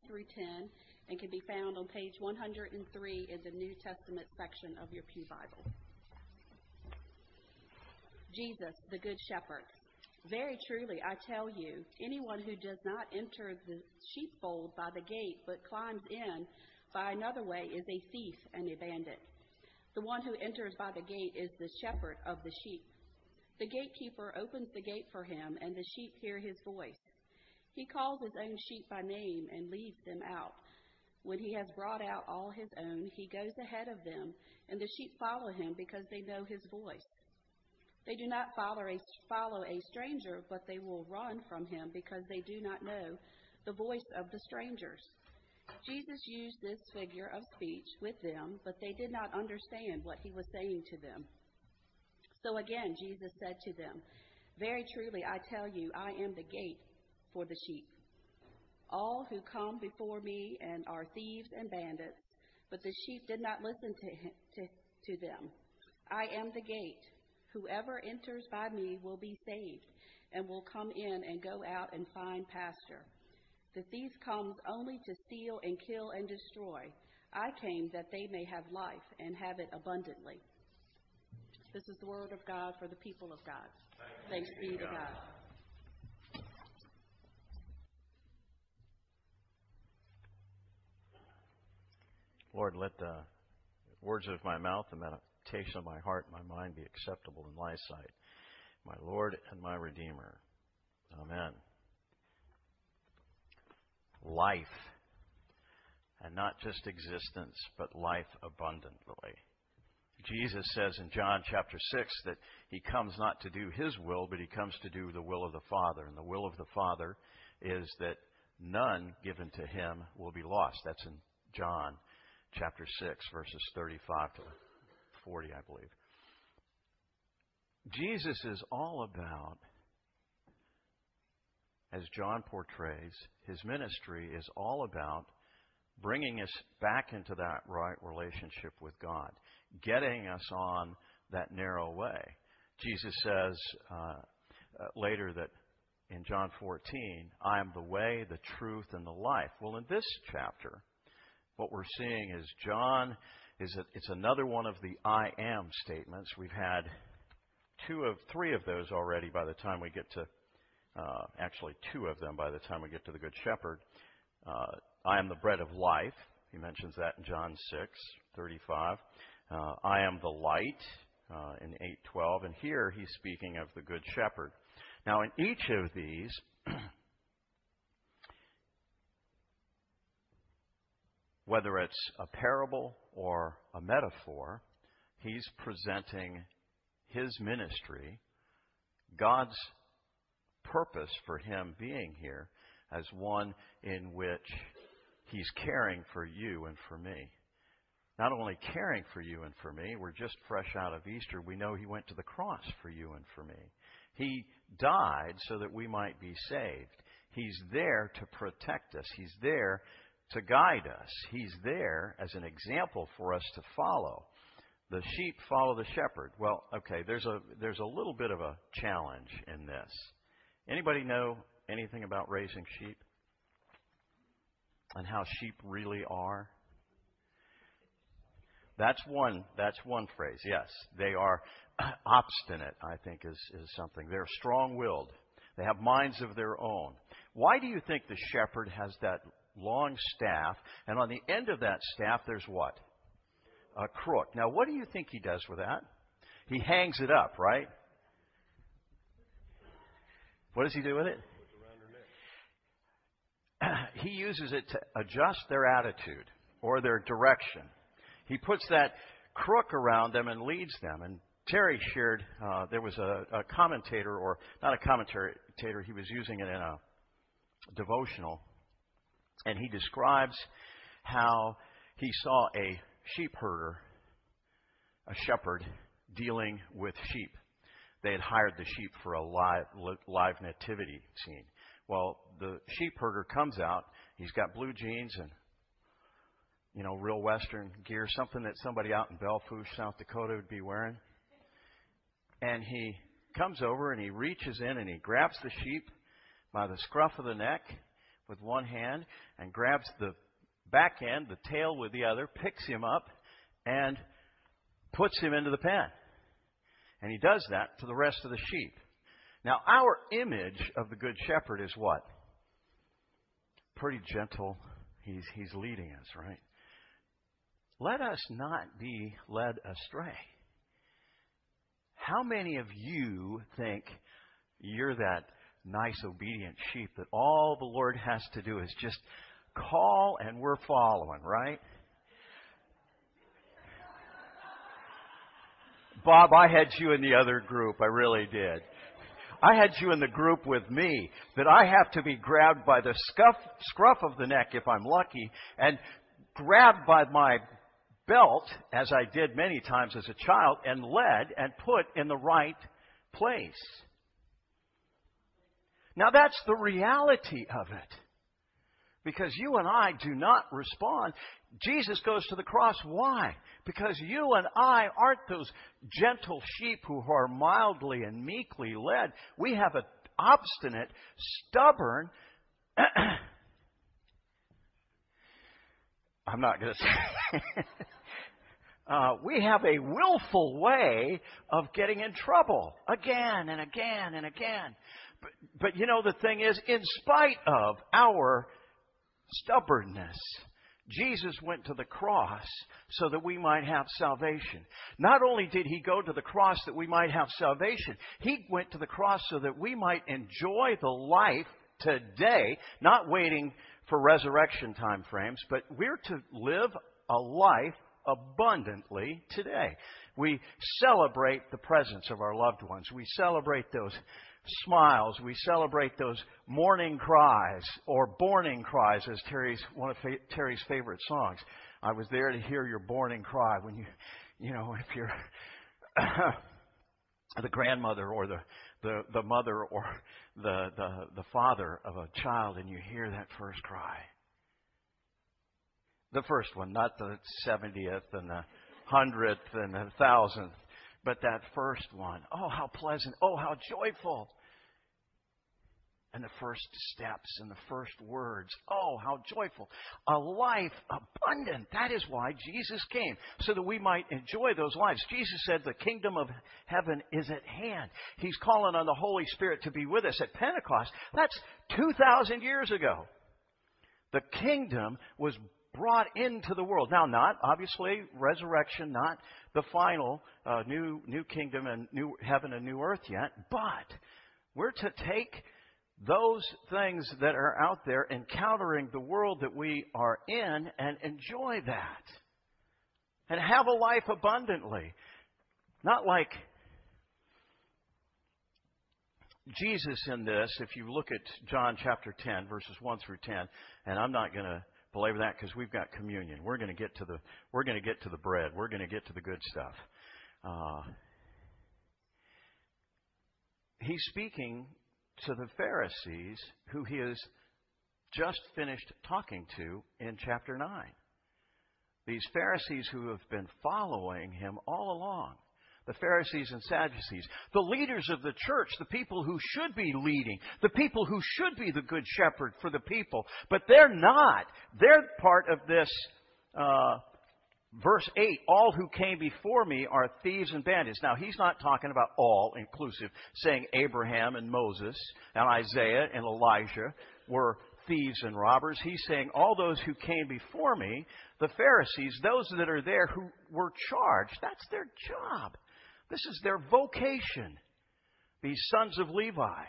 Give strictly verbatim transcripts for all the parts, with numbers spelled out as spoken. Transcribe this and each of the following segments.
through ten and can be found on page one hundred three in the New Testament section of your Pew Bible. Jesus, the Good Shepherd. Very truly, I tell you, anyone who does not enter the sheepfold by the gate but climbs in by another way is a thief and a bandit. The one who enters by the gate is the shepherd of the sheep. The gatekeeper opens the gate for him, and the sheep hear his voice. He calls his own sheep by name and leads them out. When he has brought out all his own, he goes ahead of them, and the sheep follow him because they know his voice. They do not follow a, follow a stranger, but they will run from him because they do not know the voice of the strangers. Jesus used this figure of speech with them, but they did not understand what he was saying to them. So again, Jesus said to them, very truly, I tell you, I am the gate for the sheep. All who come before me and are thieves and bandits, but the sheep did not listen to, him, to, to them. I am the gate. Whoever enters by me will be saved and will come in and go out and find pasture. The thief comes only to steal and kill and destroy. I came that they may have life and have it abundantly. This is the word of God for the people of God. Thanks be to God. Lord, let the words of my mouth and meditation of my heart and my mind be acceptable in thy sight, my Lord and my Redeemer. Amen. Life, and not just existence, but life abundantly. Jesus says in John chapter six that he comes not to do his will, but he comes to do the will of the Father. And the will of the Father is that none given to him will be lost. That's in John chapter six, verses thirty-five to forty, I believe. Jesus is all about, as John portrays, his ministry is all about bringing us back into that right relationship with God, getting us on that narrow way. Jesus says uh, uh, later that in John fourteen, I am the way, the truth, and the life. Well, in this chapter, what we're seeing is John is a, it's another one of the I am statements. We've had two of three of those already by the time we get to uh, actually two of them by the time we get to the Good Shepherd. Uh, I am the bread of life. He mentions that in John six thirty-five. Uh, I am the light uh, in eight twelve, and here he's speaking of the Good Shepherd. Now, in each of these, whether it's a parable or a metaphor, he's presenting his ministry, God's purpose for him being here, as one in which he's caring for you and for me. Not only caring for you and for me, we're just fresh out of Easter. We know he went to the cross for you and for me. He died so that we might be saved. He's there to protect us. He's there to guide us. He's there as an example for us to follow. The sheep follow the shepherd. Well, okay, there's a there's a little bit of a challenge in this. Anybody know anything about raising sheep? And how sheep really are? That's one that's one phrase, yes. They are obstinate, I think is, is something. They're strong-willed. They have minds of their own. Why do you think the shepherd has that long staff, and on the end of that staff there's what? A crook. Now, what do you think he does with that? He hangs it up, right? What does he do with it? He uses it to adjust their attitude or their direction. He puts that crook around them and leads them. And Terry shared, uh, there was a, a commentator, or not a commentator, he was using it in a devotional. And he describes how he saw a sheep herder, a shepherd, dealing with sheep. They had hired the sheep for a live, live nativity scene. Well, the sheep herder comes out. He's got blue jeans and, you know, real Western gear, something that somebody out in Belle Fourche, South Dakota would be wearing. And he comes over and he reaches in and he grabs the sheep by the scruff of the neck, with one hand and grabs the back end, the tail with the other, picks him up, and puts him into the pen. And he does that to the rest of the sheep. Now, our image of the Good Shepherd is what? Pretty gentle. He's, he's leading us, right? Let us not be led astray. How many of you think you're that nice, obedient sheep that all the Lord has to do is just call and we're following, right? Bob, I had you in the other group. I really did. I had you in the group with me that I have to be grabbed by the scuff, scruff of the neck if I'm lucky and grabbed by my belt, as I did many times as a child, and led and put in the right place. Now that's the reality of it. Because you and I do not respond. Jesus goes to the cross. Why? Because you and I aren't those gentle sheep who are mildly and meekly led. We have an obstinate, stubborn... I'm not going to say... uh, we have a willful way of getting in trouble again and again and again. But, but you know, the thing is, in spite of our stubbornness, Jesus went to the cross so that we might have salvation. Not only did he go to the cross that we might have salvation, he went to the cross so that we might enjoy the life today, not waiting for resurrection time frames, but we're to live a life abundantly today. We celebrate the presence of our loved ones. We celebrate those smiles. We celebrate those morning cries or borning cries, as Terry's one of fa- Terry's favorite songs. I was there to hear your borning cry when you, you know, if you're the grandmother or the, the, the mother or the, the, the father of a child and you hear that first cry. The first one, not the seventieth and the hundredth and the thousandth, but that first one. Oh, how pleasant. Oh, how joyful. And the first steps and the first words. Oh, how joyful. A life abundant. That is why Jesus came, so that we might enjoy those lives. Jesus said the kingdom of heaven is at hand. He's calling on the Holy Spirit to be with us at Pentecost. That's two thousand years ago. The kingdom was brought into the world. Now, not, obviously, resurrection, not the final uh, new new kingdom and new heaven and new earth yet, but we're to take those things that are out there encountering the world that we are in and enjoy that. And have a life abundantly. Not like Jesus in this, if you look at John chapter ten, verses one through ten, and I'm not going to belabor that because we've got communion. We're going to get to the we're going to get to the bread. We're going to get to the good stuff. Uh, he's speaking to the Pharisees who he has just finished talking to in chapter nine. These Pharisees who have been following him all along. The Pharisees and Sadducees, the leaders of the church, the people who should be leading, the people who should be the good shepherd for the people, but they're not. They're part of this, uh, verse eight, all who came before me are thieves and bandits. Now, he's not talking about all inclusive, saying Abraham and Moses and Isaiah and Elijah were thieves and robbers. He's saying all those who came before me, the Pharisees, those that are there who were charged, that's their job. This is their vocation, these sons of Levi.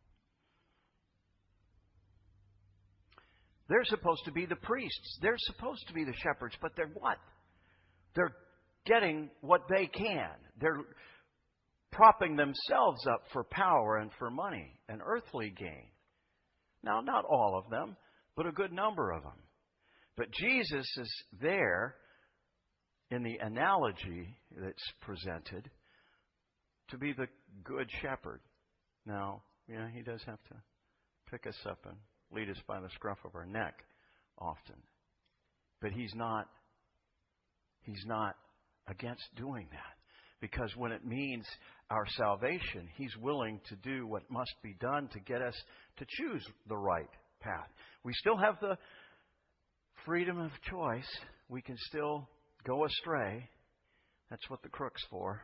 They're supposed to be the priests. They're supposed to be the shepherds, but they're what? They're getting what they can. They're propping themselves up for power and for money and earthly gain. Now, not all of them, but a good number of them. But Jesus is there in the analogy that's presented to be the good shepherd. Now, you know, he does have to pick us up and lead us by the scruff of our neck often. But he's not, he's not against doing that. Because when it means our salvation, he's willing to do what must be done to get us to choose the right path. We still have the freedom of choice. We can still go astray. That's what the crook's for.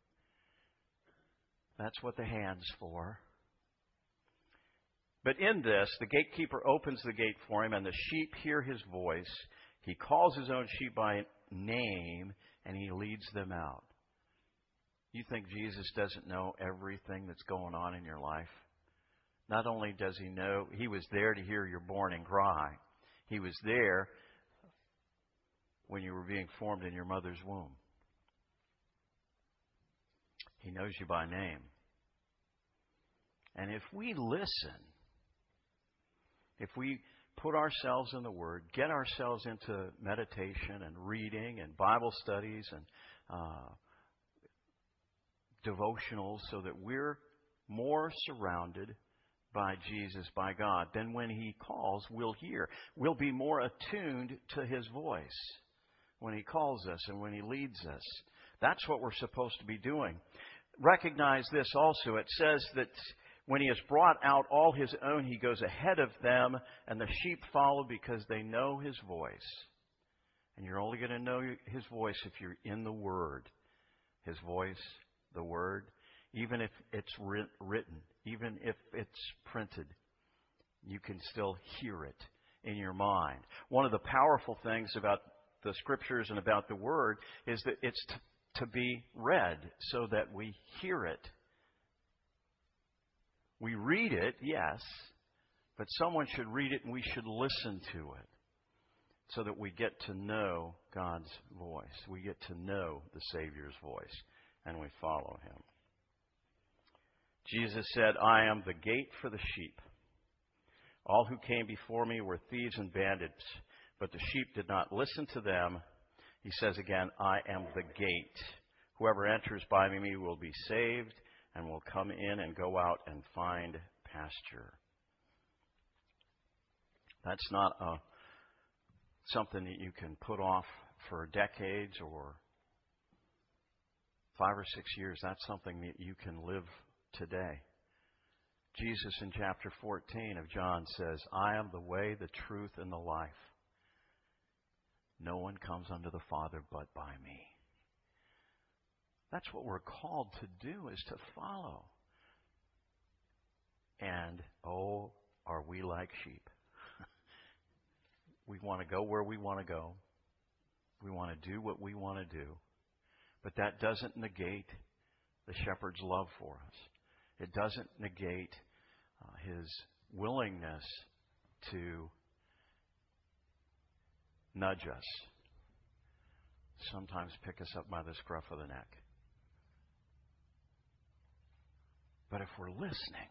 That's what the hand's for. But in this, the gatekeeper opens the gate for him, and the sheep hear his voice. He calls his own sheep by name, and he leads them out. You think Jesus doesn't know everything that's going on in your life? Not only does He know, He was there to hear your mourning cry. He was there when you were being formed in your mother's womb. He knows you by name. And if we listen, if we put ourselves in the Word, get ourselves into meditation and reading and Bible studies and uh, devotionals so that we're more surrounded by Jesus, by God, then when He calls, we'll hear. We'll be more attuned to His voice when He calls us and when He leads us. That's what we're supposed to be doing. Recognize this also. It says that when He has brought out all His own, He goes ahead of them, and the sheep follow because they know His voice. And you're only going to know His voice if you're in the Word. His voice, the Word, even if it's writ- written, even if it's printed, you can still hear it in your mind. One of the powerful things about the Scriptures and about the Word is that it's t- to be read so that we hear it. We read it, yes, but someone should read it and we should listen to it so that we get to know God's voice. We get to know the Savior's voice and we follow Him. Jesus said, I am the gate for the sheep. All who came before me were thieves and bandits, but the sheep did not listen to them. He says again, I am the gate. Whoever enters by me will be saved and will come in and go out and find pasture. That's not a, something that you can put off for decades or five or six years. That's something that you can live today. Jesus in chapter fourteen of John says, I am the way, the truth, and the life. No one comes unto the Father but by me. That's what we're called to do, is to follow. And, oh, are we like sheep? We want to go where we want to go. We want to do what we want to do. But that doesn't negate the shepherd's love for us. It doesn't negate uh, His willingness to nudge us, sometimes pick us up by the scruff of the neck. But if we're listening,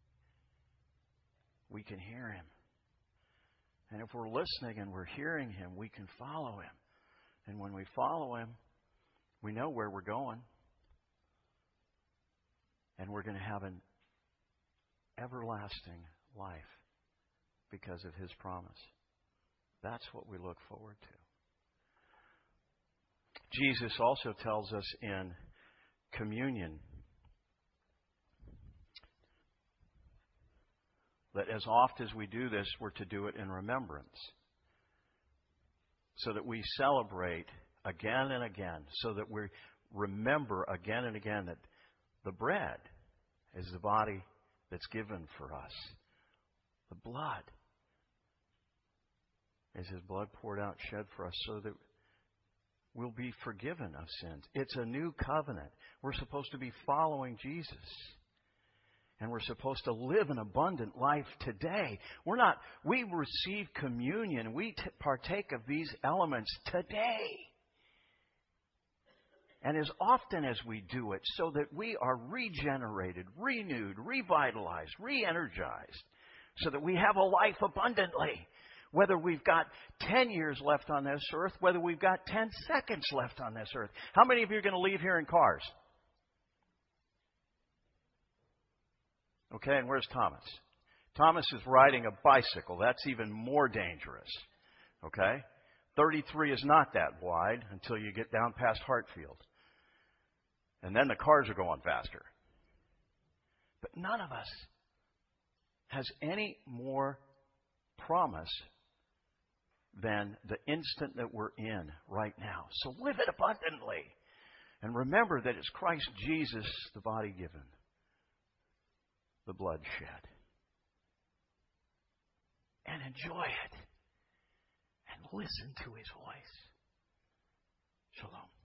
we can hear Him. And if we're listening and we're hearing Him, we can follow Him. And when we follow Him, we know where we're going. And we're going to have an everlasting life because of His promise. That's what we look forward to. Jesus also tells us in communion that as oft as we do this, we're to do it in remembrance. So that we celebrate again and again. So that we remember again and again that the bread is the body that's given for us. The blood is His blood poured out, shed for us, so that we'll be forgiven of sins. It's a new covenant. We're supposed to be following Jesus. And we're supposed to live an abundant life today. We're not, we receive communion. We t- partake of these elements today. And as often as we do it, so that we are regenerated, renewed, revitalized, re-energized, so that we have a life abundantly. Whether we've got ten years left on this earth, whether we've got ten seconds left on this earth. How many of you are going to leave here in cars? Okay, and where's Thomas? Thomas is riding a bicycle. That's even more dangerous. Okay? thirty-three is not that wide until you get down past Hartfield. And then the cars are going faster. But none of us has any more promise than the instant that we're in right now. So live it abundantly. And remember that it's Christ Jesus, the body given, the blood shed. And enjoy it. And listen to His voice. Shalom.